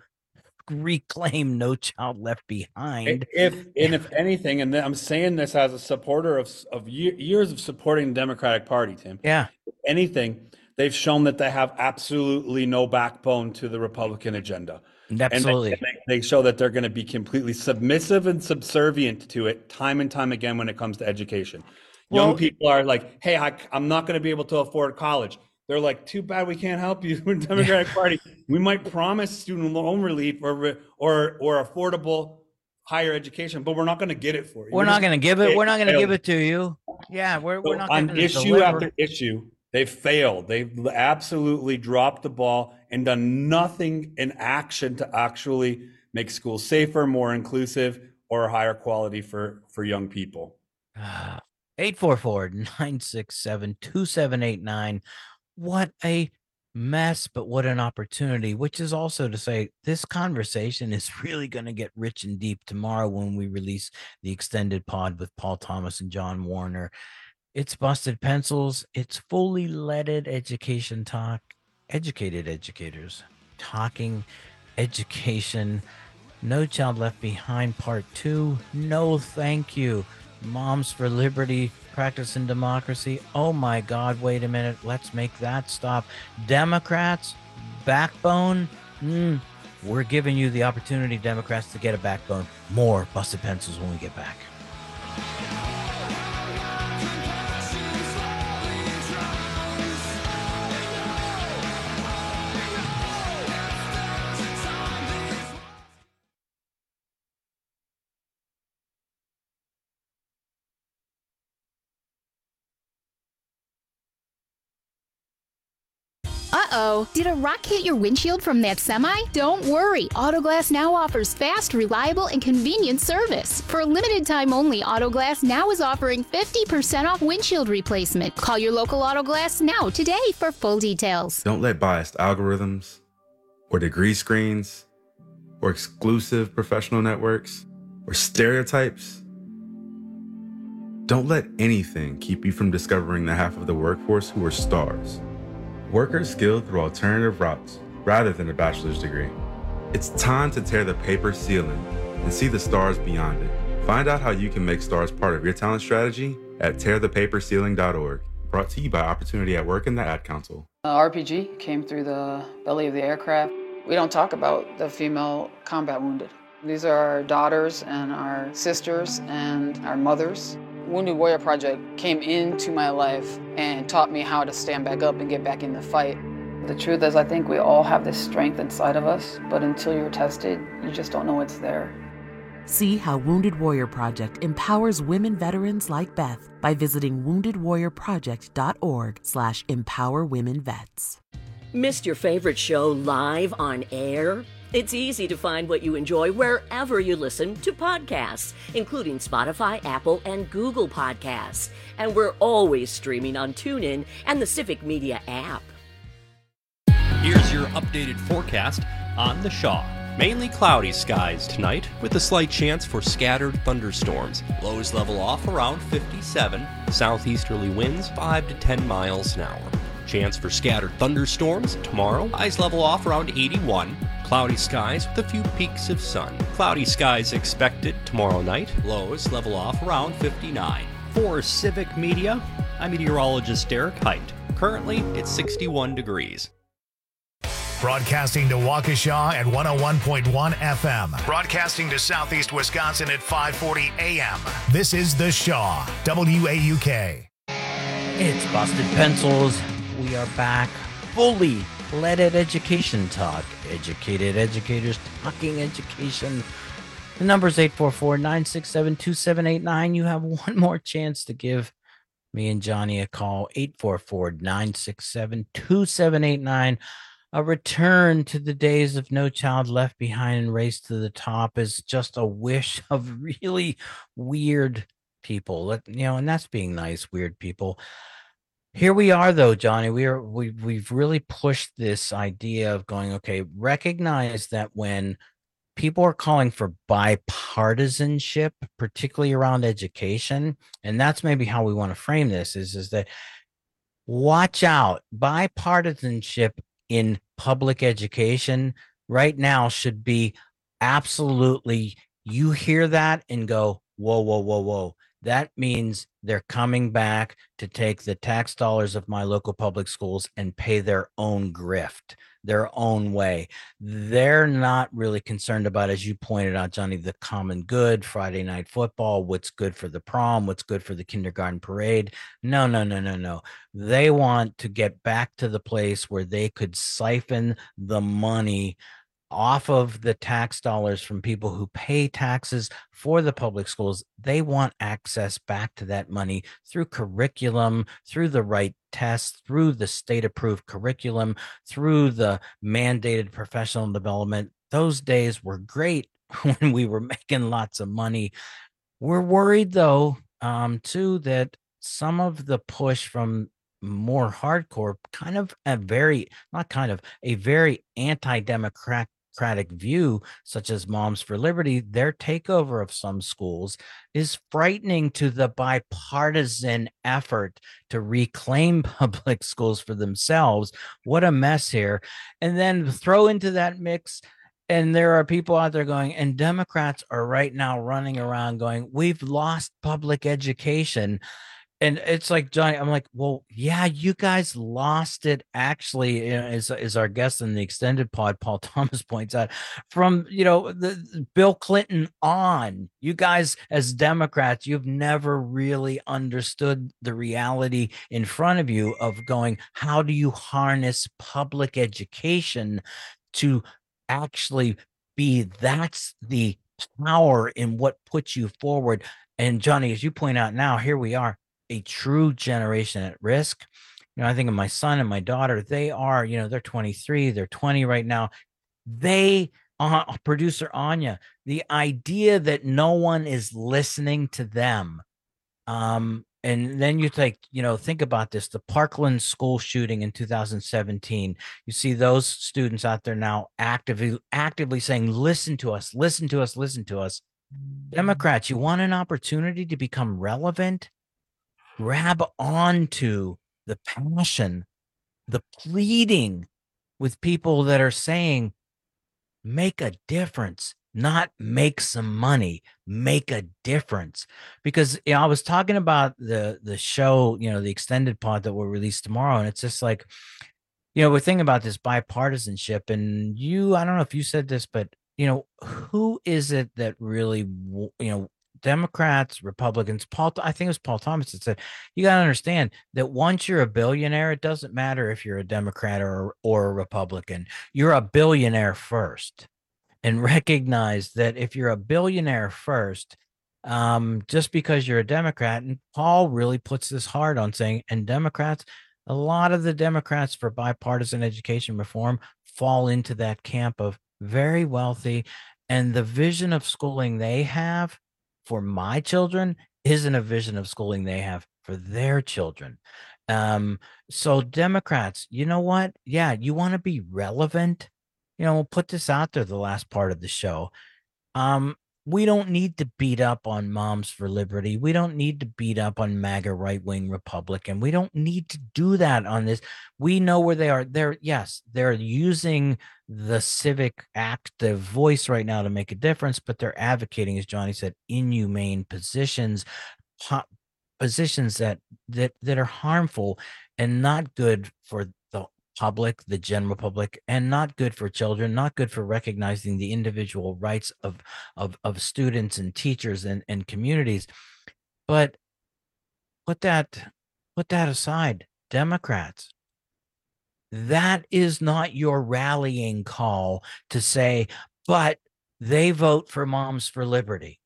reclaim No Child Left Behind. If and if anything, and I'm saying this as a supporter of of years of supporting the Democratic Party, Tim. Yeah. If anything, they've shown that they have absolutely no backbone to the Republican agenda. Absolutely. And they, they show that they're going to be completely submissive and subservient to it time and time again when it comes to education. Well, Young people are like, hey, I, I'm not going to be able to afford college. They're like, too bad we can't help you in the Democratic Party. We might promise student loan relief or or or affordable higher education, but we're not going to get it for you. We're, we're not going to give it. We're not going to give it to you. Yeah, we're, so we're not on going to issue deliver. after issue. They've failed. They've absolutely dropped the ball and done nothing in action to actually make schools safer, more inclusive, or higher quality for for young people. eight four four, nine six seven, two seven eight nine. What a mess, but what an opportunity, which is also to say this conversation is really going to get rich and deep tomorrow when we release the extended pod with Paul Thomas and John Warner. It's Busted Pencils. It's fully leaded education talk, educated educators talking education. No Child Left Behind part two. No, thank you. Moms for Liberty, Practicing Democracy. Oh my God, wait a minute. Let's make that stop. Democrats, backbone. Mm, we're giving you the opportunity, Democrats, to get a backbone. More Busted Pencils when we get back. Uh-oh, did a rock hit your windshield from that semi? Don't worry, Autoglass Now offers fast, reliable, and convenient service. For a limited time only, Autoglass Now is offering fifty percent off windshield replacement. Call your local Autoglass Now today for full details. Don't let biased algorithms or degree screens or exclusive professional networks or stereotypes, don't let anything keep you from discovering the half of the workforce who are stars. Workers skilled through alternative routes rather than a bachelor's degree. It's time to tear the paper ceiling and see the stars beyond it. Find out how you can make stars part of your talent strategy at tear the paper ceiling dot org. Brought to you by Opportunity at Work and the Ad Council. Uh, R P G came through the belly of the aircraft. We don't talk about the female combat wounded. These are our daughters and our sisters and our mothers. Wounded Warrior Project came into my life and taught me how to stand back up and get back in the fight. The truth is, I think we all have this strength inside of us, but until you're tested, you just don't know it's there. See how Wounded Warrior Project empowers women veterans like Beth by visiting wounded warrior project dot org slash empower women vets. Missed your favorite show live on air? It's easy to find what you enjoy wherever you listen to podcasts, including Spotify, Apple, and Google Podcasts. And we're always streaming on TuneIn and the Civic Media app. Here's your updated forecast on the Shaw. Mainly cloudy skies tonight with a slight chance for scattered thunderstorms. Lows level off around fifty-seven. Southeasterly winds five to ten miles an hour. Chance for scattered thunderstorms tomorrow. Highs level off around eighty-one. Cloudy skies with a few peaks of sun. Cloudy skies expected tomorrow night. Lows level off around fifty-nine. For Civic Media, I'm meteorologist Derek Height. Currently, it's sixty-one degrees. Broadcasting to Waukesha at one oh one point one F M. Broadcasting to Southeast Wisconsin at five forty A M. This is The Shaw, W A U K. It's Busted Pencils. We are back. Fully leaded education talk. Educated educators talking education. The number is eight four four, nine six seven, two seven eight nine. You have one more chance to give me and Johnny a call. eight four four, nine six seven, two seven eight nine. A return to the days of No Child Left Behind and Race to the Top is just a wish of really weird people. You know, and that's being nice, weird people. Here we are, though, Johnny. We are we we've really pushed this idea of going, okay, recognize that when people are calling for bipartisanship, particularly around education, and that's maybe how we want to frame this, is, is that watch out, bipartisanship in public education right now should be absolutely, you hear that and go, whoa, whoa, whoa, whoa. That means they're coming back to take the tax dollars of my local public schools and pay their own grift, their own way. They're not really concerned about, as you pointed out, Johnny, the common good, Friday night football, what's good for the prom, what's good for the kindergarten parade. No, no, no, no, no. They want to get back to the place where they could siphon the money off of the tax dollars from people who pay taxes for the public schools. They want access back to that money through curriculum, through the right tests, through the state-approved curriculum, through the mandated professional development. Those days were great when we were making lots of money. We're worried, though, um, too, that some of the push from more hardcore, kind of a very, not kind of, a very anti-democratic view, such as Moms for Liberty, their takeover of some schools is frightening to the bipartisan effort to reclaim public schools for themselves. What a mess here. And then throw into that mix, and there are people out there going, and Democrats are right now running around going, we've lost public education. And it's like, Johnny, I'm like, well, yeah, you guys lost it. Actually, you know, as, as our guest in the extended pod, Paul Thomas, points out, from, you know, the Bill Clinton on, you guys as Democrats, you've never really understood the reality in front of you of going, how do you harness public education to actually be, that's the power in what puts you forward. And Johnny, as you point out now, here we are, a true generation at risk. You know, I think of my son and my daughter. They are, you know, they're twenty-three, they're twenty right now. They, uh, producer Anya, the idea that no one is listening to them. Um, and then you think, you know, think about this, the Parkland school shooting in two thousand seventeen. You see those students out there now actively, actively saying, listen to us, listen to us, listen to us. Democrats, you want an opportunity to become relevant? Grab onto the passion, the pleading with people that are saying, make a difference, not make some money, make a difference. Because, you know, I was talking about the, the show, you know, the extended pod that will release tomorrow. And it's just like, you know, we're thinking about this bipartisanship, and you, I don't know if you said this, but, you know, who is it that really, you know, Democrats, Republicans, Paul, I think it was Paul Thomas that said, you got to understand that once you're a billionaire, it doesn't matter if you're a Democrat or, or a Republican, you're a billionaire first. and recognize that if you're a billionaire first, um, just because you're a Democrat, and Paul really puts this hard on saying, and Democrats, a lot of the Democrats for bipartisan education reform fall into that camp of very wealthy, and the vision of schooling they have for my children isn't a vision of schooling they have for their children. Um, so Democrats, you know what? Yeah, you want to be relevant. You know, we'll put this out there the last part of the show. Um, we don't need to beat up on Moms for Liberty. We don't need to beat up on MAGA right-wing Republican. We don't need to do that on this. We know where they are. They're, yes, they're using the civic active voice right now to make a difference, but they're advocating, as Johnny said, inhumane positions, po- positions that, that, that are harmful and not good for the public, the general public, and not good for children, not good for recognizing the individual rights of of, of students and teachers and, and communities. But put that put that aside, Democrats, that is not your rallying call to say, but they vote for Moms for Liberty.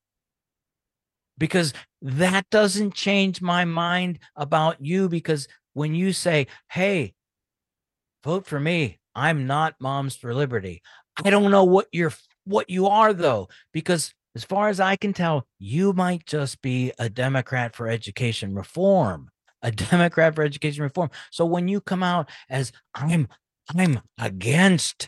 Because that doesn't change my mind about you, because when you say, hey, vote for me, I'm not Moms for Liberty, I don't know what you're what you are, though, because as far as I can tell, you might just be a Democrat for education reform, a Democrat for education reform. So when you come out as I'm I'm against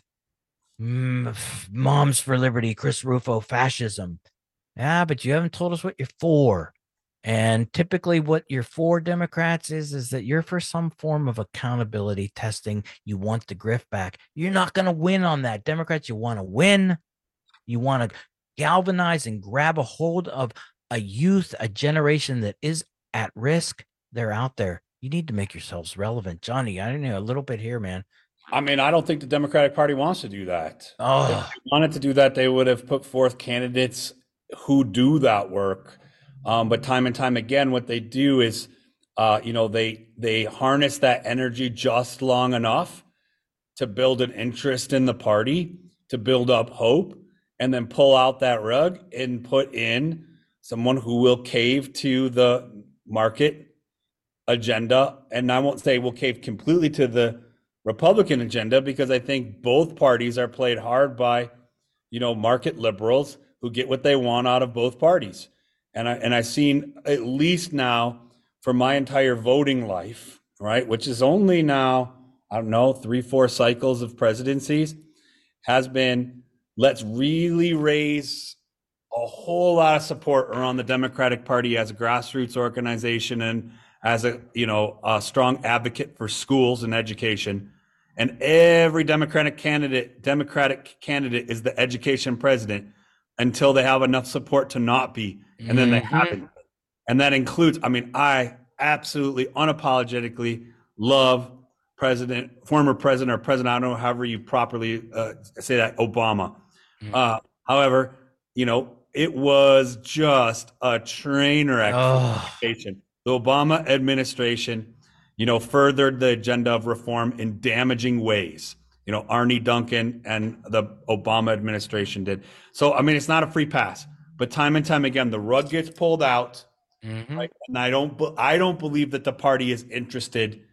mm, Moms for Liberty, Chris Rufo fascism, yeah, but you haven't told us what you're for. And typically what you're for, Democrats, is, is that you're for some form of accountability testing. You want the grift back. You're not going to win on that. Democrats, you want to win. You want to galvanize and grab a hold of a youth, a generation that is at risk. They're out there. You need to make yourselves relevant. Johnny, I don't know, a little bit here, man. I mean, I don't think the Democratic Party wants to do that. Oh. If they wanted to do that, they would have put forth candidates who do that work. Um, but time and time again, what they do is, uh, you know, they they harness that energy just long enough to build an interest in the party, to build up hope, and then pull out that rug and put in someone who will cave to the market agenda. And I won't say will cave completely to the Republican agenda, because I think both parties are played hard by, you know, market liberals who get what they want out of both parties. And I and I've seen at least now for my entire voting life, right, which is only now, I don't know, three, four cycles of presidencies, has been, let's really raise a whole lot of support around the Democratic Party as a grassroots organization and as a, you know, a strong advocate for schools and education. And every Democratic candidate, Democratic candidate is the education president until they have enough support to not be. And then they haven't. And that includes, I mean, I absolutely unapologetically love President, former president or president, I don't know, however you properly uh, say that, Obama. Mm-hmm. Uh, however, you know, it was just a train wreck. Oh. The Obama administration, you know, furthered the agenda of reform in damaging ways. You know, Arne Duncan and the Obama administration did. So, I mean, it's not a free pass. But time and time again, the rug gets pulled out, mm-hmm. right? And I don't, I don't believe that the party is interested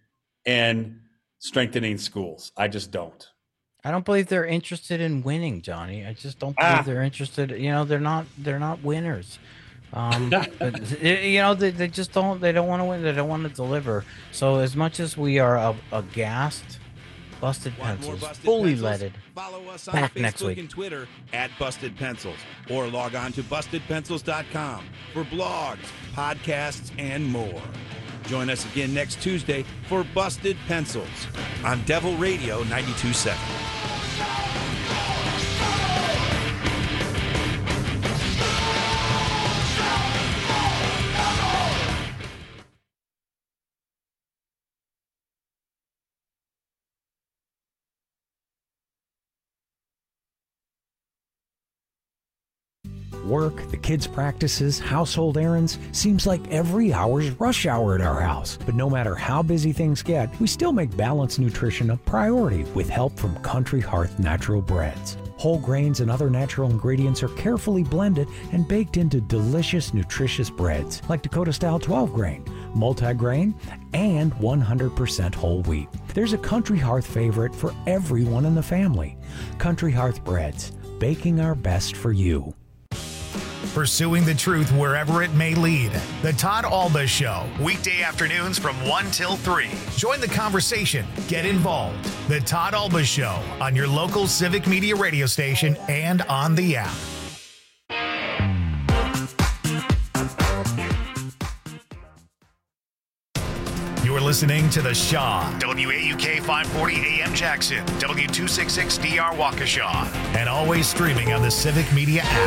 in strengthening schools. I just don't. I don't believe they're interested in winning, Johnny. I just don't believe ah. they're interested. You know, they're not. They're not winners. Um, but, you know, they, they just don't. They don't want to win. They don't want to deliver. So as much as we are aghast, Busted Pencils, busted fully pencils? leaded. Follow us on Back Facebook next week. and Twitter at Busted Pencils, or log on to busted pencils dot com for blogs, podcasts, and more. Join us again next Tuesday for Busted Pencils on Devil Radio ninety-two point seven. Work, the kids' practices, household errands, seems like every hour's rush hour at our house. But no matter how busy things get, we still make balanced nutrition a priority with help from Country Hearth Natural Breads. Whole grains and other natural ingredients are carefully blended and baked into delicious, nutritious breads like Dakota-style twelve grain, multi-grain, and one hundred percent whole wheat. There's a Country Hearth favorite for everyone in the family. Country Hearth Breads, baking our best for you. Pursuing the truth wherever it may lead. The Todd Alba Show, weekday afternoons from one till three. Join the conversation. Get involved. The Todd Alba Show on your local Civic Media radio station and on the app. You're listening to The Shaw, W A U K five forty A M Jackson, W two sixty-six D R Waukesha, and always streaming on the Civic Media app.